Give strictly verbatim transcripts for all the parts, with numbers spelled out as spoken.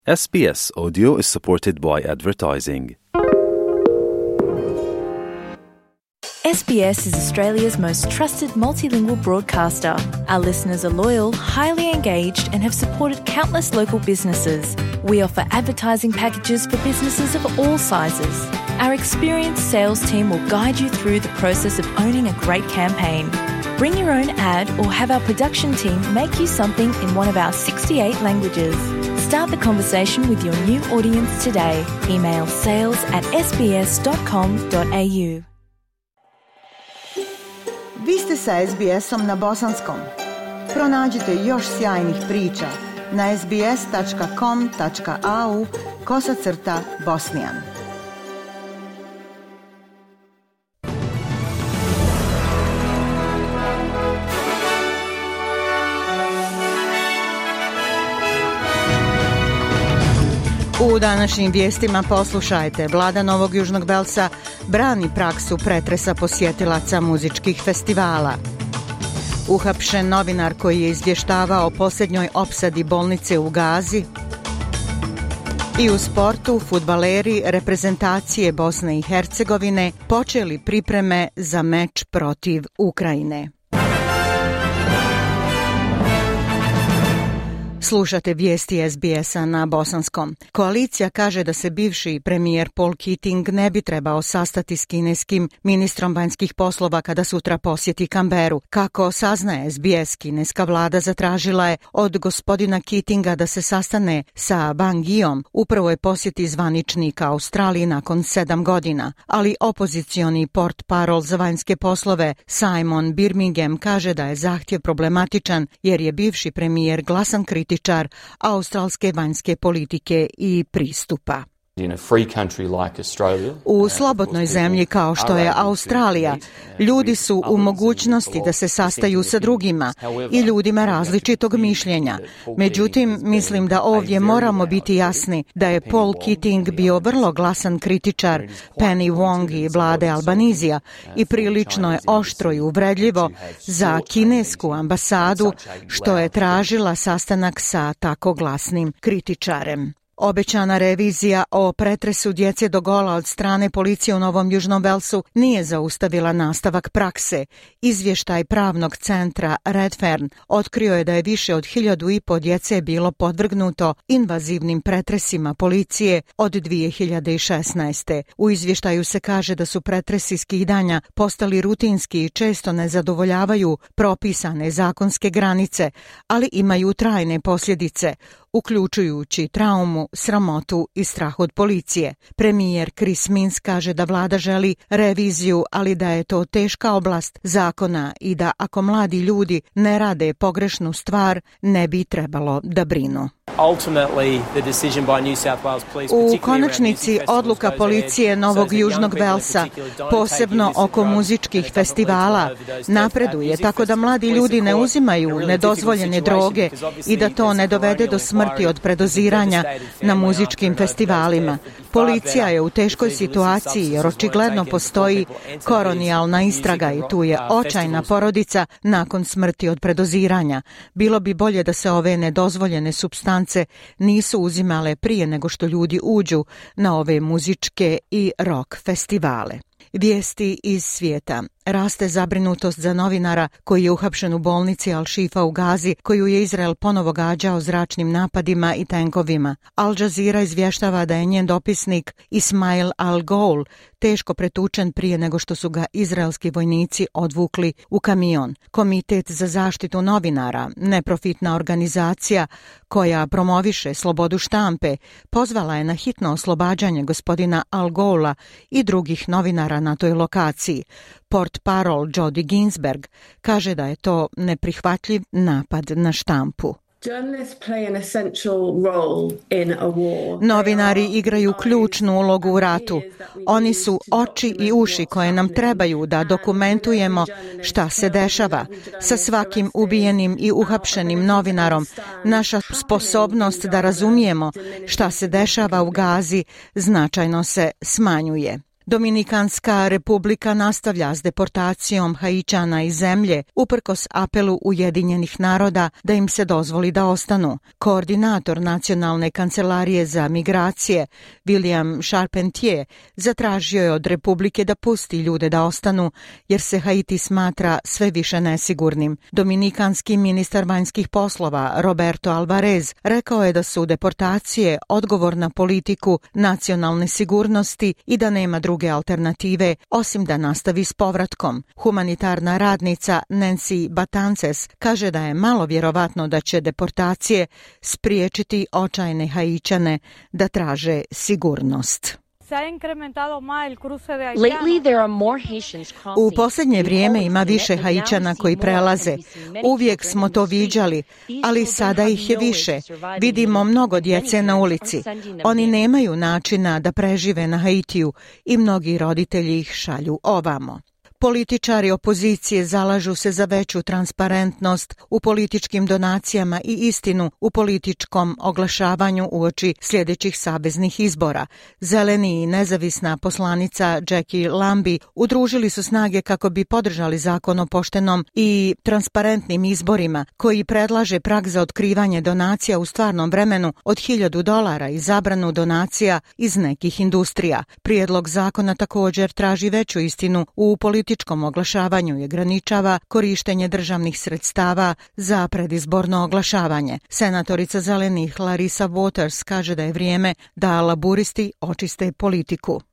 S B S Audio is supported by advertising. S B S is Australia's most trusted multilingual broadcaster. Our listeners are loyal, highly engaged, and have supported countless local businesses. We offer advertising packages for businesses of all sizes. Our experienced sales team will guide you through the process of owning a great campaign. Bring your own ad or have our production team make you something in one of our sixty-eight languages. Start the conversation with your new audience today. Email sales at s b s dot com dot a u. Vi ste sa S B S-om na bosanskom. Pronađite još sjajnih priča na sbs.com.au kosacrta bosnijan. U današnjim vijestima poslušajte. Vlada Novog Južnog Velsa brani praksu pretresa posjetilaca muzičkih festivala. Uhapšen novinar koji je izvještavao o posljednjoj opsadi bolnice u Gazi. I u sportu fudbaleri reprezentacije Bosne i Hercegovine počeli pripreme za meč protiv Ukrajine. Slušate vijesti S B S-a na bosanskom. Koalicija kaže da se bivši premijer Paul Keating ne bi trebao sastati s kineskim ministrom vanjskih poslova kada sutra posjeti Canberu. Kako saznaje S B S, kineska vlada zatražila je od gospodina Keatinga da se sastane sa Wang Yiom u prvoj posjeti zvaničnika Australiji nakon sedam godina, ali opozicioni portparol za vanjske poslove Simon Birmingham kaže da je zahtjev problematičan jer je bivši premijer glasan kritičar australske vanjske politike i pristupa. U slobodnoj zemlji kao što je Australija, ljudi su u mogućnosti da se sastaju sa drugima i ljudima različitog mišljenja. Međutim, mislim da ovdje moramo biti jasni da je Paul Keating bio vrlo glasan kritičar Penny Wong i vlade Albanizija i prilično je oštro i uvredljivo za kinesku ambasadu što je tražila sastanak sa tako glasnim kritičarem. Obećana revizija o pretresu djece do gola od strane policije u Novom Južnom Velsu nije zaustavila nastavak prakse. Izvještaj pravnog centra Redfern otkrio je da je više od hiljadu i po djece bilo podvrgnuto invazivnim pretresima policije od dvije hiljade šesnaeste. U izvještaju se kaže da su pretresi skidanja postali rutinski i često ne zadovoljavaju propisane zakonske granice, ali imaju trajne posljedice, uključujući traumu, sramotu i strah od policije. Premijer Chris Minns kaže da vlada želi reviziju, ali da je to teška oblast zakona i da ako mladi ljudi ne rade pogrešnu stvar, ne bi trebalo da brinu. U konačnici odluka policije Novog Južnog Velsa, posebno oko muzičkih festivala, napreduje tako da mladi ljudi ne uzimaju nedozvoljene droge i da to ne dovede do smrti od predoziranja na muzičkim festivalima. Policija je u teškoj situaciji jer očigledno postoji kolonijalna istraga i tu je očajna porodica nakon smrti od predoziranja. Bilo bi bolje da se ove nedozvoljene supstance nisu uzimale prije nego što ljudi uđu na ove muzičke i rock festivale. Vijesti iz svijeta. Raste zabrinutost za novinara koji je uhapšen u bolnici Al-Shifa u Gazi, koju je Izrael ponovo gađao zračnim napadima i tenkovima. Al Jazeera izvještava da je njen dopisnik Ismail Al-Ghoul teško pretučen prije nego što su ga izraelski vojnici odvukli u kamion. Komitet za zaštitu novinara, neprofitna organizacija koja promoviše slobodu štampe, pozvala je na hitno oslobađanje gospodina Al-Ghoula i drugih novinara na toj lokaciji. Portparol Jody Ginsberg kaže da je to neprihvatljiv napad na štampu. Novinari igraju ključnu ulogu u ratu. Oni su oči i uši koje nam trebaju da dokumentujemo šta se dešava. Sa svakim ubijenim i uhapšenim novinarom naša sposobnost da razumijemo šta se dešava u Gazi značajno se smanjuje. Dominikanska republika nastavlja s deportacijom Haićana iz zemlje, uprkos apelu Ujedinjenih naroda da im se dozvoli da ostanu. Koordinator Nacionalne kancelarije za migracije, William Charpentier, zatražio je od republike da pusti ljude da ostanu, jer se Haiti smatra sve više nesigurnim. Dominikanski ministar vanjskih poslova Roberto Alvarez rekao je da su deportacije odgovor na politiku nacionalne sigurnosti i da nema druge alternative osim da nastavi s povratkom. Humanitarna radnica Nancy Batances kaže da je malo vjerovatno da će deportacije spriječiti očajne Haićane da traže sigurnost. U posljednje vrijeme ima više Haićana koji prelaze. Uvijek smo to viđali, ali sada ih je više. Vidimo mnogo djece na ulici. Oni nemaju načina da prežive na Haitiju i mnogi roditelji ih šalju ovamo. Političari opozicije zalažu se za veću transparentnost u političkim donacijama i istinu u političkom oglašavanju uoči sljedećih saveznih izbora. Zeleni i nezavisna poslanica Jackie Lambie udružili su snage kako bi podržali zakon o poštenom i transparentnim izborima koji predlaže prag za otkrivanje donacija u stvarnom vremenu od hiljadu dolara i zabranu donacija iz nekih industrija. Prijedlog zakona također traži veću istinu u političkom političkom oglašavanju i ograničava korištenje državnih sredstava za predizborno oglašavanje. Senatorica zelenih Larissa Waters kaže da je vrijeme da laburisti očiste politiku.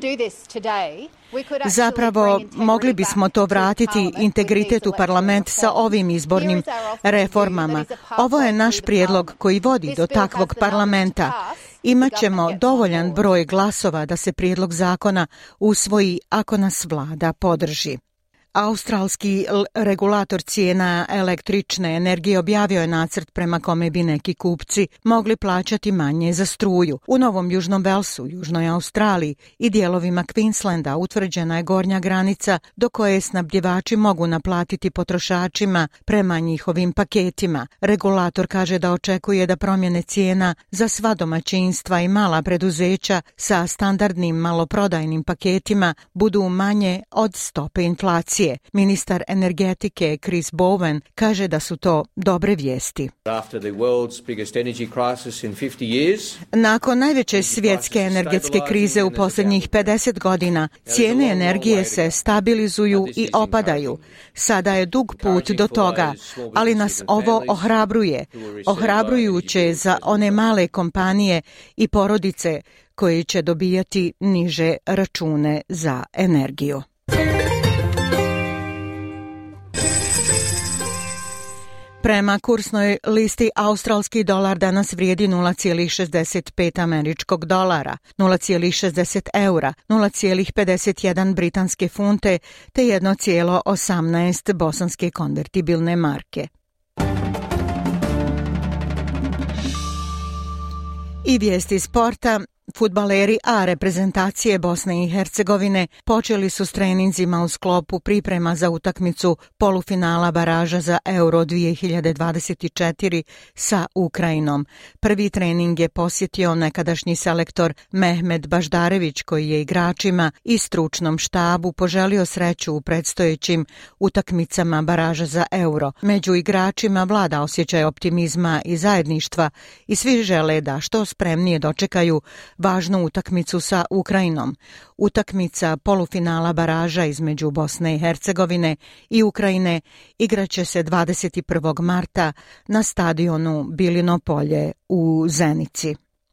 Zapravo, mogli bismo to vratiti integritet u parlament sa ovim izbornim reformama. Ovo je naš prijedlog koji vodi do takvog parlamenta. Imaćemo dovoljan broj glasova da se prijedlog zakona usvoji ako nas vlada podrži. Australski regulator cijena električne energije objavio je nacrt prema kome bi neki kupci mogli plaćati manje za struju. U Novom Južnom Velsu, Južnoj Australiji i dijelovima Queenslanda utvrđena je gornja granica do koje snabdjevači mogu naplatiti potrošačima prema njihovim paketima. Regulator kaže da očekuje da promjene cijena za sva domaćinstva i mala preduzeća sa standardnim maloprodajnim paketima budu manje od stope inflacije. Ministar energetike Chris Bowen kaže da su to dobre vijesti. Nakon najveće svjetske energetske krize u posljednjih pedeset godina, cijene energije se stabilizuju i opadaju. Sada je dug put do toga, ali nas ovo ohrabruje. Ohrabrujuće za one male kompanije i porodice koji će dobijati niže račune za energiju. Prema kursnoj listi australski dolar danas vrijedi nula zarez šezdeset pet američkog dolara, nula zarez šezdeset eura, nula zarez pedeset jedan britanske funte te jedan zarez osamnaest bosanske konvertibilne marke. I vijesti sporta. Fudbaleri A reprezentacije Bosne i Hercegovine počeli su s treninzima u sklopu priprema za utakmicu polufinala baraža za Euro dvije hiljade dvadeset četiri sa Ukrajinom. Prvi trening je posjetio nekadašnji selektor Mehmet Baždarević koji je igračima i stručnom štabu poželio sreću u predstojećim utakmicama baraža za Euro. Među igračima vlada osjećaj optimizma i zajedništva i svi žele da što spremnije dočekaju važnu utakmicu sa Ukrajinom. Utakmica polufinala baraža između Bosne i Hercegovine i Ukrajine igraće se dvadeset prvog marta na stadionu Bilino polje u Zenici.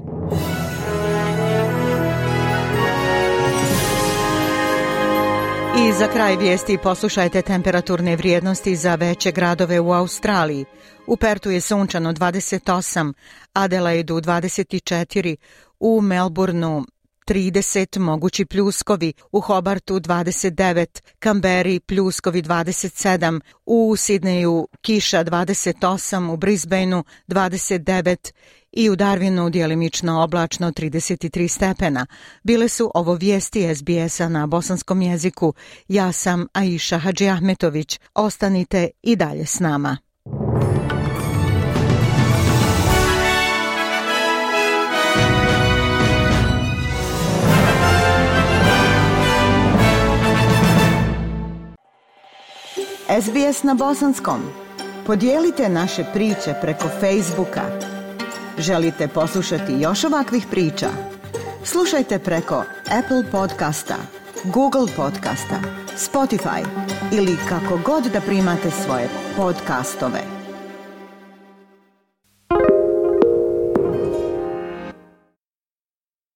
I za kraj vijesti poslušajte temperaturne vrijednosti za veće gradove u Australiji. U Pertu je sunčano dvadeset osam, Adelaidu dvadeset četiri, u Melbourneu trideset, mogući pljuskovi, u Hobartu dvadeset devet, Kamberi pljuskovi dvadeset sedam, u Sidneju kiša dvadeset osam, u Brisbaneu dvadeset devet i u Darwinu djelimično oblačno trideset tri stepena. Bile su ovo vijesti S B S-a na bosanskom jeziku. Ja sam Aisha Hadžiahmetović. Ostanite i dalje s nama. S B S na bosanskom. Podijelite naše priče preko Facebooka. Želite poslušati još ovakvih priča? Slušajte preko Apple podcasta, Google podcasta, Spotify ili kako god da primate svoje podcastove.